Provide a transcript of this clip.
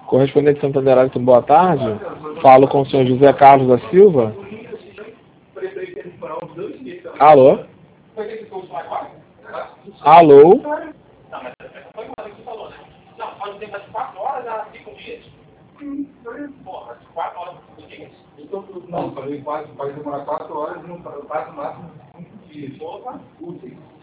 Correspondente Santander, boa tarde. Falo com o senhor José Carlos da Silva. Alô? Alô? Não, falei 4, pode demorar 4 horas, não passa o máximo 5 dias. Úteis.